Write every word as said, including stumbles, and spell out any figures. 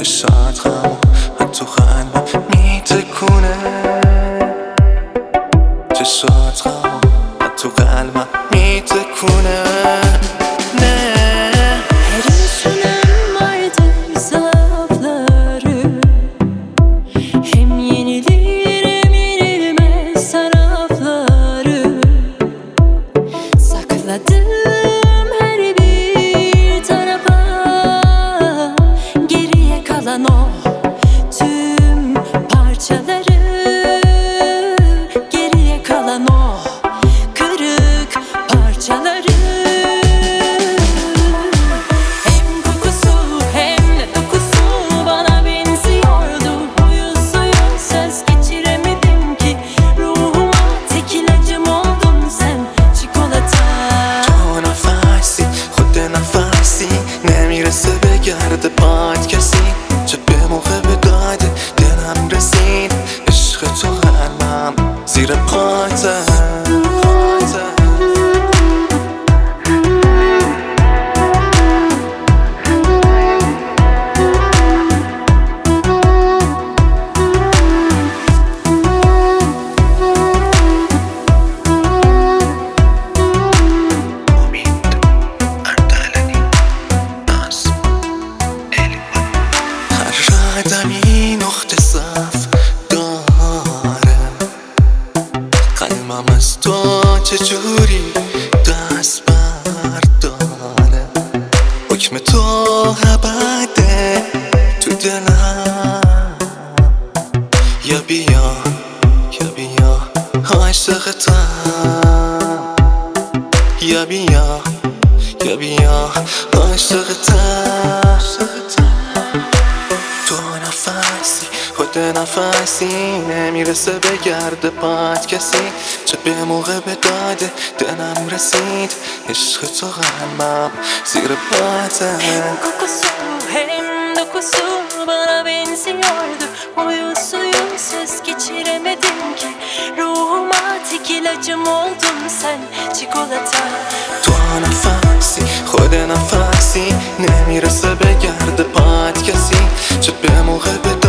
چشات غمو حتی قلبم میتکونه چشات غمو حتی قلبم میتکونه her bir tarafa, geriye kalan o tüm parçaları, geriye kalan o kırık parçaları. Hem kokusu hem de dokusu bana benziyordu. Huyu suyu söz geçiremedim ki, ruhuma tek ilacım oldun sen, çikolata. نفسی نمیرسه بگرده پات کسی چه به موقع به داده دلم رسید عشق تو قلبم زیر پاته آدمی نقطه صف داره قلبم از تو چجوری دست برداره حکم تو ابده تو دلم یا بیا یا بیا عاشقتم یا بیا یا بیا عاشقتم نفسی خود نفسی نمیرسه بگرده پات کسی چه به موقع به داده دلم رسید عشق تو قلبم زیر پاته. Hem kokusu hem dokusu bana benziyordu. Huyu suyu söz geçiremedim ki, ruhuma tek ilacım oldun sen, çikolata. تو نفسی خود نفسی نمیرسه بگرده پات کسی چه به موقع به